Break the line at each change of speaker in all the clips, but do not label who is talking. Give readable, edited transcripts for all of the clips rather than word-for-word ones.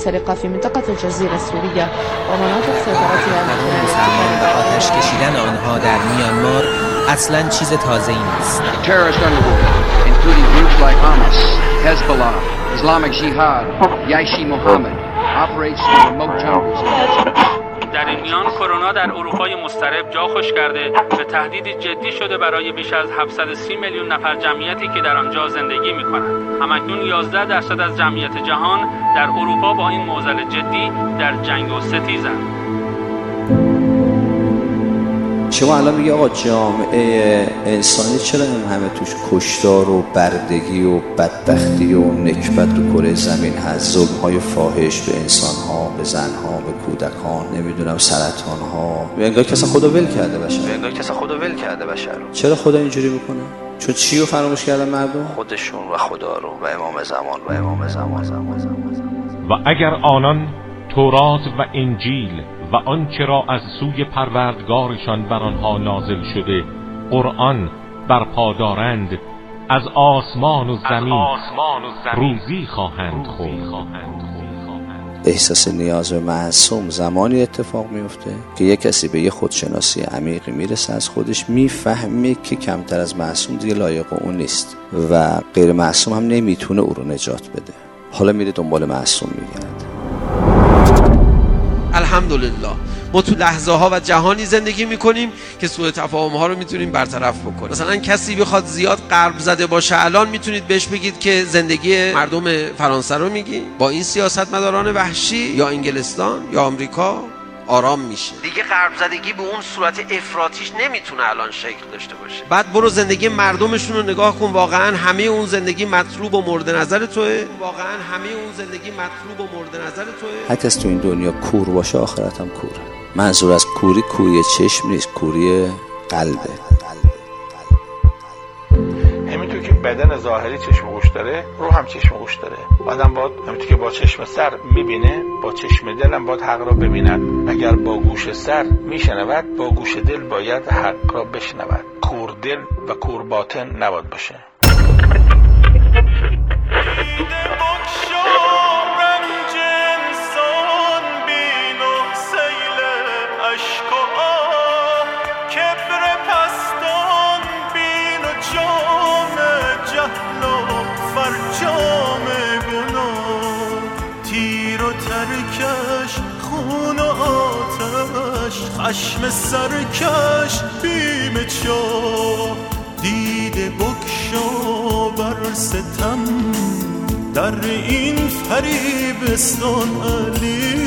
السرقة في منطقة الجزيرة السورية ومناطق سيطرتها
و آتش کشیدن آنها در میانمار اصلاً چیز تازه‌ای نیست.
Terrorist underworld, including groups like Hamas, Hezbollah, Islamic Jihad, Jaish-e-Mohammed, operates in remote jungles.
در این میان کرونا در اروپای مضطرب جا خوش کرده به تهدیدی جدی شده برای بیش از 730 میلیون نفر جمعیتی که در آنجا زندگی می‌کنند. همکنون 11% از جمعیت جهان در اروپا با این معضل جدی در جنگ و ستیزند.
شما الان میگه آقا جامعه انسانی چرا این همه توش کشتار و بردگی و بدبختی و نکبت تو کره زمین هست؟ ظلم‌های فاحش به انسان‌ها، به زن‌ها، به کودکان، نمیدونم سرطان‌ها. انگار کسی خدا ول کرده بشر. چرا خدا اینجوری میکنه؟ چون چی رو فراموش کردن مردم؟ خودشون و خدا رو و امام زمان.
و اگر آنان تورات و انجیل و آنچه را از سوی پروردگارشان بر آنها نازل شده قرآن برپا دارند، از آسمان و زمین روزی خواهند خورد.
احساس نیاز به معصوم زمانی اتفاق میفته که یک کسی به یه خودشناسی عمیقی میرسه از خودش، میفهمه که کمتر از معصوم دیگه لایق اون نیست و غیر معصوم هم نمیتونه او رو نجات بده. حالا میره دنبال معصوم میگرده.
الحمدلله ما تو لحظه ها و جهانی زندگی میکنیم که سوء تفاهم ها رو میتونیم برطرف بکنیم. مثلا کسی بخواد زیاد غرب زده باشه الان میتونید بهش بگید که زندگی مردم فرانسه رو میگی با این سیاستمداران وحشی یا انگلستان یا آمریکا آرام میشه. دیگه غرب زدگی به اون صورت افراطیش نمیتونه الان شکل داشته باشه. بعد برو زندگی مردمشون رو نگاه کن، واقعا همه اون زندگی مطلوب و مورد نظر توئه؟
حتی از تو این دنیا کور باشه آخرت هم کوره. منظور از کوری چشم نیست، کوری قلبه.
همینطور که بدن ظاهری چشم و گوش داره، روح هم چشم و گوش داره. آدم باید همینطور که با چشم سر میبینه، با چشم دل هم باید حق را ببیند. اگر با گوش سر میشنود، با گوش دل باید حق را بشنود. کور دل و کور باطن نباید باشه.
خشم سرکش بیم چاه دیده بکشا بر ستم در این فریبستان علی.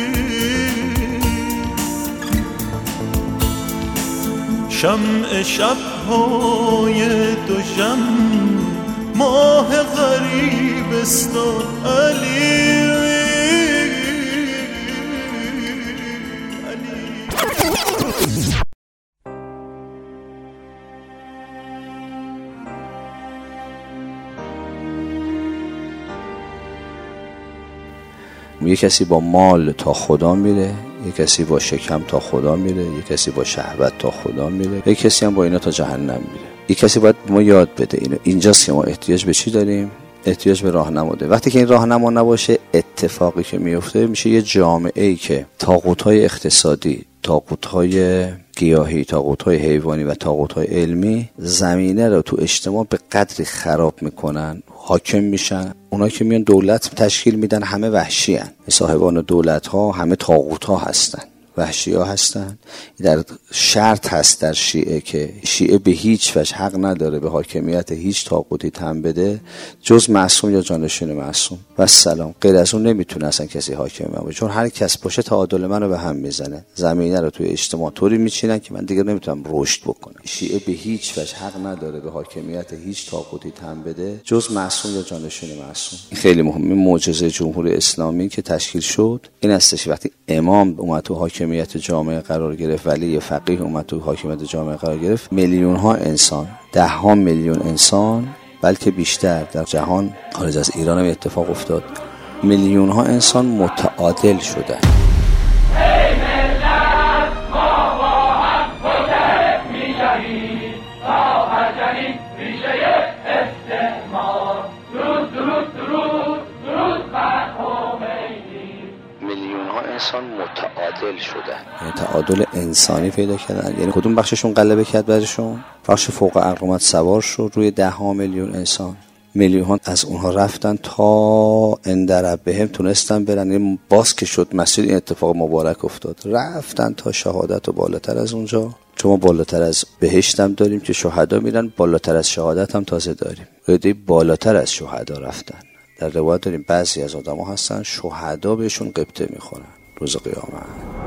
شمع شب‌های دوشم ماه غریبستان علی.
یه کسی با مال تا خدا میره، یه کسی با شکم تا خدا میره، یه کسی با شهوت تا خدا میره، یه کسی هم با اینا تا جهنم میره. یه کسی باید ما یاد بده اینو. اینجاست که ما احتیاج به چی داریم؟ احتیاج به راهنما داریم. وقتی که این راهنما نباشه، اتفاقی که میفته میشه یه جامعه‌ای که طاغوت‌های اقتصادی، طاغوت‌های گیاهی، طاغوت‌های حیوانی و طاغوت‌های علمی زمینه رو تو اجتماع به قدری خراب میکنن، حاکم میشن. اونا که میان دولت تشکیل میدن همه وحشی هن. صاحبان دولت ها همه طاغوت ها هستن، وحشی ها هستن. در شرط هست در شیعه که شیعه به هیچ وجه حق نداره به حاکمیت هیچ طاغوتی تن بده جز معصوم یا جانشین معصوم و سلام. غیر از اون نمیتونه اصلا کسی حاکم باشه، چون هر کس باشه تعادل منو به هم میزنه. زمینه رو توی اجتماع طوری میچینن که من دیگه نمیتونم رشد بکنم. شیعه به هیچ وجه حق نداره به حاکمیت هیچ طاغوتی تن بده جز معصوم یا جانشین معصوم. خیلی مهمه. معجزه جمهوری اسلامی که تشکیل شد این هستش وقتی امام اومد تو حاکمیت جامعه قرار گرفت، ولی فقیه اومد تو حاکمیت جامعه قرار گرفت، میلیون ها انسان، 10 میلیون انسان بلکه بیشتر در جهان خارج از ایران هم اتفاق افتاد، میلیون ها انسان متعادل شدن. متعادل شدن، یعنی تعادل انسانی پیدا کردن. یعنی کدوم بخششون غلبه کرد برشون؟ بخش فوق عقل اومد سوار شد روی 10 میلیون انسان. میلیون ها از اونها رفتن تا اندرب بهم تونستن برن، یعنی باز که شد مسیر این اتفاق مبارک افتاد، رفتن تا شهادت و بالاتر از اونجا. چون ما بالاتر از بهشت هم داریم که شهدا میرن، بالاتر از شهادت هم تازه داریم. قیدی بالاتر از شهدا رفتن. در روایت داریم بعضی از آدم ها هستن شهدا بهشون قبطه میخورن روز قیامت.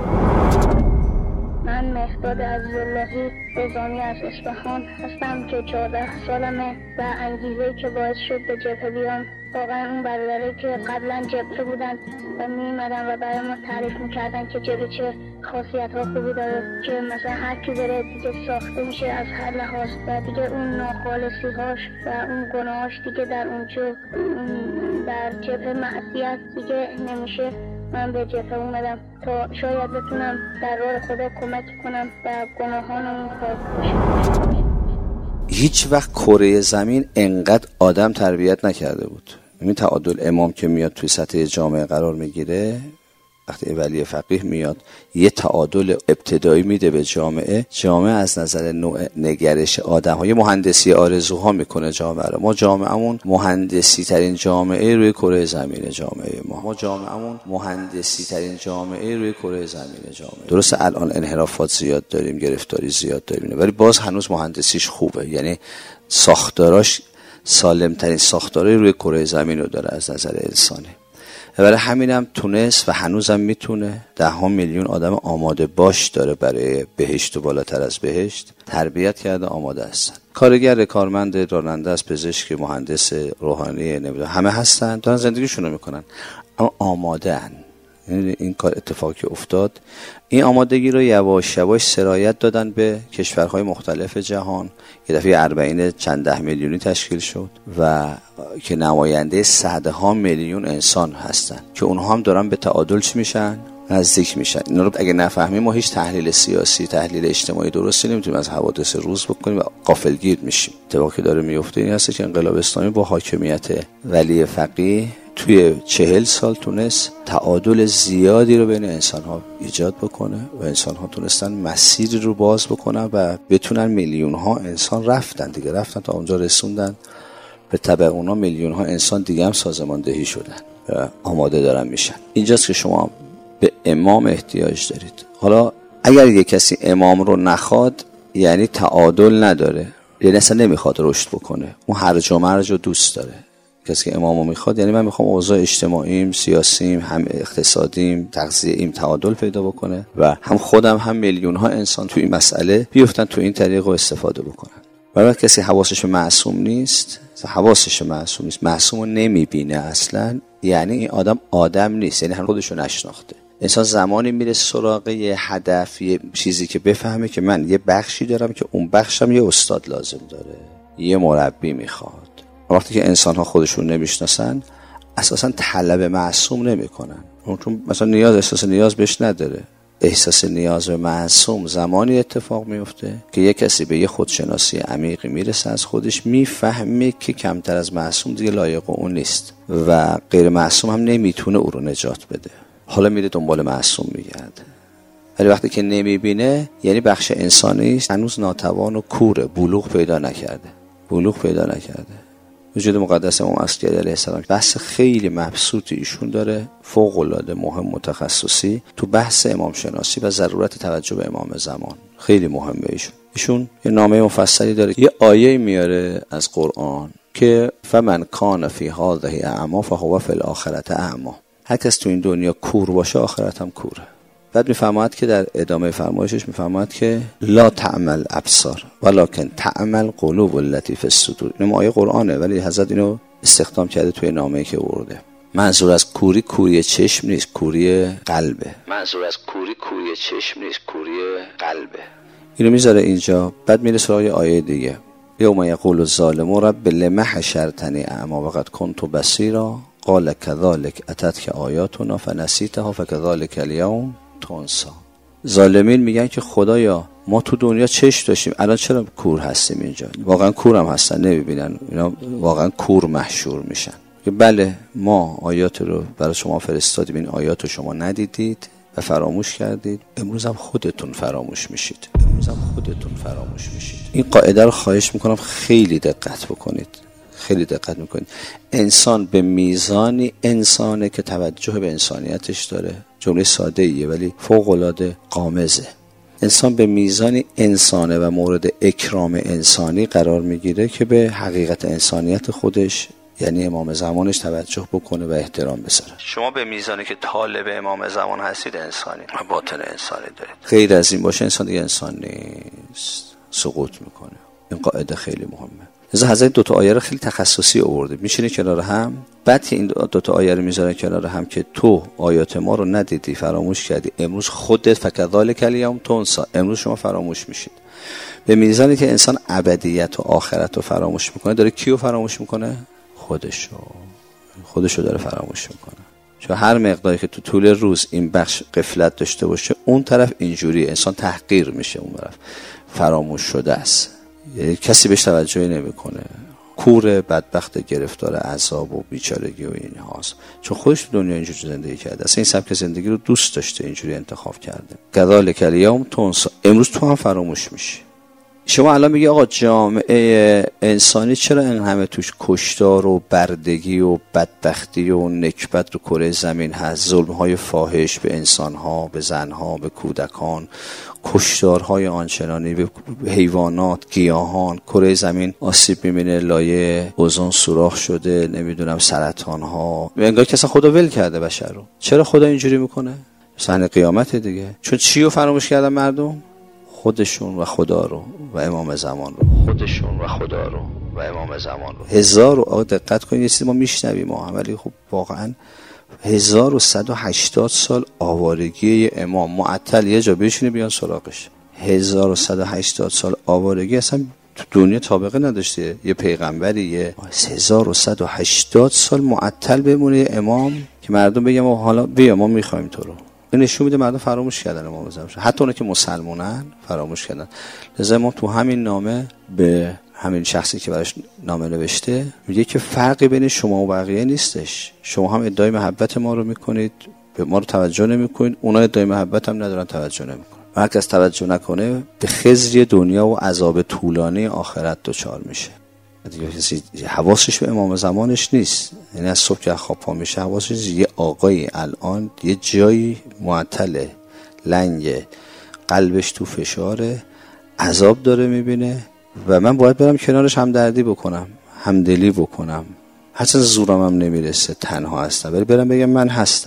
من مهداد عزیزاللهی نظامی از اصفهان هستم که 14 سالمه و انگیزه‌ای که باعث شد به جبهه بیام واقعا اون برادرایی که قبلا جبهه بودن و می‌اومدن و برای ما تعریف می‌کردن که جبهه چه خاصیت‌ها خوبی داره، که مثلا هر کی بره دیگه ساخته میشه از هر لحاظ و دیگه اون ناخالصی‌هاش و اون گناهاش دیگه در اونجا در جبهه معصیت دیگه نمیشه. من به جبهه اومدم تا شاید بتونم در راه خدا کمک کنم و گناهانمون پاک بشه.
هیچ وقت کره زمین انقدر آدم تربیت نکرده بود. این تعادل امام که میاد توی سطح جامعه قرار میگیره، وقتی ولی فقیه میاد یه تعادل ابتدایی میده به جامعه از نظر نوع نگرش آدم‌ها، یه مهندسی آرزوها میکنه جامعه رو. ما جامعهمون مهندسی ترین جامعه روی کره زمینه. درسته الان انحرافات زیاد داریم، گرفتاری زیاد داریم، ولی باز هنوز مهندسیش خوبه. یعنی ساختاراش سالمترین ساختارای روی کره زمین رو داره از نظر انسانی. برای همینم تونست و هنوزم میتونه 10 میلیون آدم آماده باش داره برای بهشت و بالاتر از بهشت تربیت کرده، آماده هستن. کارگر، کارمند، راننده است، پزشک، مهندس، روحانی، نمیدونم همه هستن، دارن زندگیشون رو میکنن، اما آماده ان. یعنی این کار اتفاقی که افتاد، این آمادگی رو یواش یواش سرایت دادن به کشورهای مختلف جهان. یه دفعه 40 چند ده میلیونی تشکیل شد و که نماینده صدها میلیون انسان هستن که اونها هم دارن به تعادل چی میشن؟ نزدیک میشن. اینا رو اگه نفهمیم ما هیچ تحلیل سیاسی، تحلیل اجتماعی درستی نمیتونیم از حوادث روز بکنیم و غافلگیر میشیم. اتفاقی که داره میفته این هست که انقلاب اسلامی با حاکمیت ولی فقیه توی 40 سال تونست تعادل زیادی رو بین انسان‌ها ایجاد بکنه و انسان‌ها تونستن مسیری رو باز بکنن و بتونن میلیون‌ها انسان رفتن تا اونجا رسوندن. به تبع اونا میلیون‌ها انسان دیگه هم سازماندهی شدن و آماده دارن میشن. اینجاست که شما به امام احتیاج دارید. حالا اگر یک کسی امام رو نخواد یعنی تعادل نداره، یعنی اصلا نمیخواد رشد بکنه، اون هرج و مرج رو دوست داره. کسی که امامو میخواد یعنی من میخوام اوضاع اجتماعیم، سیاسیم، هم اقتصادیم، تغذیه‌ایم تعادل پیدا بکنه و هم خودم هم میلیون ها انسان توی این مسئله بیفتن تو این طریق و استفاده بکنن. برای کسی حواسش معصوم نیست، معصوم رو نمیبینه اصلا، یعنی این آدم نیست، یعنی هم خودشو نشناخته. انسان زمانی میره سراغ یه هدف، یه چیزی که بفهمه که من یه بخشی دارم که اون بخشم یه استاد لازم داره، یه مربی میخواد. وقتی که انسان ها خودشون نمیشناسن اساسا طلب معصوم نمیکنن، چون مثلا احساس نیاز بهش نداره. احساس نیاز به معصوم زمانی اتفاق میفته که یک کسی به یه خودشناسی عمیقی میرسه، از خودش میفهمه که کمتر از معصوم دیگه لایق اون نیست و غیر معصوم هم نمیتونه او رو نجات بده. حالا میره دنبال معصوم میگرده، ولی وقتی که نمیبینه یعنی بخش انسانی هنوز ناتوان و کوره، بلوغ پیدا نکرده. وجود مقدس امام عسکری علیه السلام بحث خیلی مبسوطی ایشون داره، فوق العاده مهم، متخصصی تو بحث امام شناسی و ضرورت توجه به امام زمان. خیلی مهمه. ایشون یه نامه مفصلی داره، یه آیه میاره از قرآن که فمن کان فی هذه اعما فهو فی الاخره اعما. هر کس تو این دنیا کور باشه آخرت هم کوره. بعد میفرماید که در ادامه فرمایشش میفرماید که لا تعمل ابصار ولکن تعمل قلوب التي فی الصدور. این آیه قرآنه ولی حضرت اینو استخدام کرده توی نامه‌ای که آورده. منظور از کوری چشم نیست، کوری قلبه. اینو میذاره اینجا. بعد میره سراغ آیه دیگه، یوم یقول الظالم رب لم حشرتنی اعما وقد كنت بصیرا قال كذلك اتتك آیاتنا فنسیتها فكذلك اليوم تنسا. ظالمین میگن که خدایا ما تو دنیا چشم داشتیم، الان چرا کور هستیم اینجا؟ واقعا کور هم هستن، نمیبینن، اینا واقعا کور محشور میشن. که بله ما آیات رو برای شما فرستادیم، این آیات رو شما ندیدید، و فراموش کردید، امروز هم خودتون فراموش میشید. این قاعده رو خواهش میکنم خیلی دقت بکنید. انسان به میزانی انسانه که توجه به انسانیتش داره. جمله ساده ایه ولی فوق العاده غامضه. انسان به میزانی انسانه و مورد اکرام انسانی قرار میگیره که به حقیقت انسانیت خودش، یعنی امام زمانش، توجه بکنه و احترام بذاره. شما به میزانی که طالب امام زمان هستید انسانی و باطن انسانی دارید. غیر از این باشه انسان دیگه انسان نیست، سقوط میکنه. این قاعده خیلی مهمه. لذا حضرت دو تا آیه رو خیلی تخصصی آورده، میشینه کنار هم، بعد که این دو تا آیه رو میذاره کنار هم که تو آیات ما رو ندیدی، فراموش کردی، امروز خودت فکذالک الیوم تنسی، امروز شما فراموش میشید. به میزانی که انسان ابدیت و آخرت رو فراموش میکنه، داره کیو فراموش میکنه؟ خودشو داره فراموش میکنه. چون هر مقداری که تو طول روز این بخش غفلت داشته باشه، اون طرف اینجوری انسان تحقیر میشه، اون طرف فراموش شده است، یعنی کسی بهش توجهی نمیکنه، کور بدبخت گرفتار عذاب و بیچارگی و این هاست، چون خودش دنیا اینجوری زندگی کرده، اصلا این سبک زندگی رو دوست داشته، اینجوری انتخاب کرده. کذالک الیوم تنسی، امروز تو هم فراموش میشی. شما الان میگی آقا جامعه انسانی چرا این همه توش کشتار و بردگی و بدبختی و نکبت رو کره زمین هست؟ ظلم‌های فاحش به انسان‌ها، به زن‌ها، به کودکان، کشتارهای آنچنانی به حیوانات، گیاهان، کره زمین آسیب می‌بینه، لایه اوزون سوراخ شده، نمیدونم سرطان‌ها. انگار که اصلا خدا ول کرده بشر رو. چرا خدا اینجوری میکنه؟ صحنه قیامت دیگه. چون چی رو فراموش کردن مردم؟ خودشون و خدا رو و امام زمان رو. هزار رو دقت کنید، یه چیزی ما میشنویم ولی خب واقعا 1180 سال آوارگی امام معطل یه جا بشینه بیان سراغش. 1180 سال آوارگی اصلا تو دنیا سابقه نداشته. یه پیغمبری 1180 سال معطل بمونه امام که مردم بگم حالا بیا ما میخوایم تو رو. نشون میده مردم فراموش کردن امام زمان، حتی اونایی که مسلمانن فراموش کردن. لذا ما تو همین نامه به همین شخصی که براش نامه نوشته میگه که فرقی بین شما و بقیه نیستش. شما هم ادعای محبت ما رو میکنید، به ما رو توجه نمیکنید، اونا ادعای محبت هم ندارن، توجه نمیکنن. هر کس توجه نکنه به خزی دنیا و عذاب طولانی آخرت دچار میشه. دیگه کسی حواسش به امام زمانش نیست، یعنی از صبح که خواب پا میشه حواسش یه آقایی الان یه جایی معطله، لنگه، قلبش تو فشاره، عذاب داره میبینه و من باید برم کنارش همدردی بکنم، همدلی بکنم، هرچند زورم هم نمیرسه، تنها هستم، ولی برم بگم من هستم.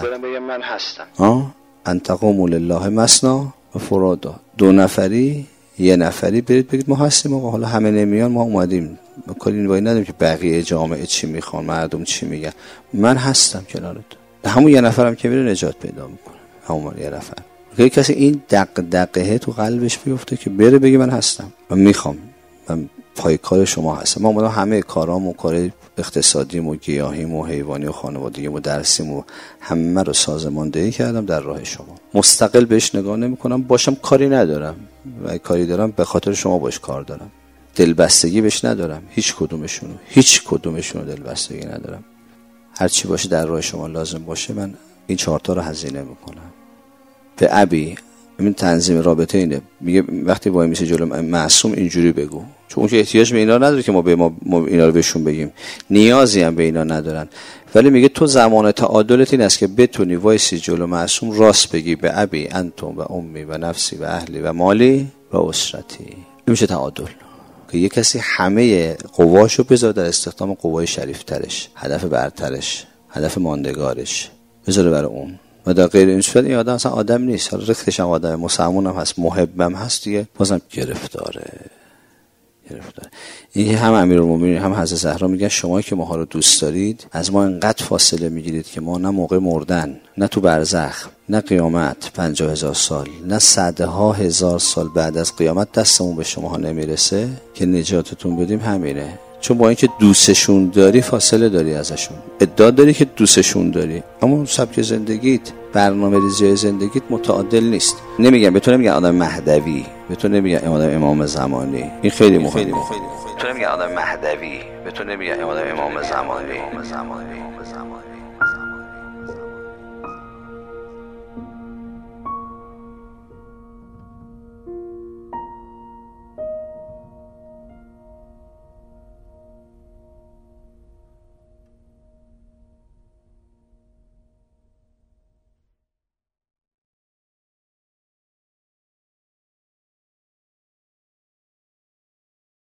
انتقام لله مثنا و فرادا. 2 نفری 1 نفری برید بگید ما هستیم آقا، حالا همه نمیان، ما اومدیم، ما کاری نباید نداریم که بقیه جامعه چی میخوان، مردم چی میگن، من هستم کنارت. همون 1 نفرم که میره نجات پیدا میکنه، همون 1 نفر. اگه کسی این دقیقه تو قلبش بیفته که بره بگه من هستم، من میخوام، من پای کار شما هستم، ما اومدم همه کارام و کار اقتصادیم و گیاهیم و حیوانی و خانوادگیم و درسیم و همه رو سازماندهی کردم در راه شما. مستقل بهش نگاه نمی‌کنم، باشم کاری ندارم و کاری دارم به خاطر شما باش کار دارم. دلبستگی بهش ندارم، هیچ کدومشونو دلبستگی ندارم. هر چی باشه در راه شما لازم باشه من این 4 تا رو هزینه میکنم. به ابی این تنظیم رابطه اینه، میگه وقتی وای میشه جلو معصوم اینجوری بگو، چون اون که احتیاج به اینا نداره که ما اینا رو بهشون بگیم، نیازی هم به اینا ندارن، ولی میگه تو زمان تعادلت این است که بتونی وایسی جلو معصوم راست بگی، به ابی انتم و امی و نفسی و اهلی و مالی و اسرتی. این میشه تعادل، که یک کسی همه قواشو بذاره در استخدام قوای شریفترش، هدف برترش، هدف ماندگارش بذاره برای اون. و در غیر این صورت این آدم اصلا آدم نیست. حالا رختش هم آدم مسلمون هم هست، محبم هست، دیگه بازم گرفتاره. این هم امیرالمومنین هم حضرت زهرا میگن شما که ماها رو دوست دارید از ما انقدر فاصله میگیرید که ما نه موقع مردن، نه تو برزخ، نه قیامت 50,000 سال، نه صدها هزار سال بعد از قیامت دستمون به شماها نمیرسه که نجاتتون بدیم. همینه. چون با اینکه دوستشون داری فاصله داری ازشون، ادعا داری که دوستشون داری، اما سبک زندگیت، برنامه‌ریزی زندگیت متعادل نیست. نمیگم به تو نمیگن آدم مهدوی، به تو نمیگن آدم امام زمانی، این خیلی مهمه. به تو نمیگن آدم مهدوی، به تو نمیگن آدم امام زمانی.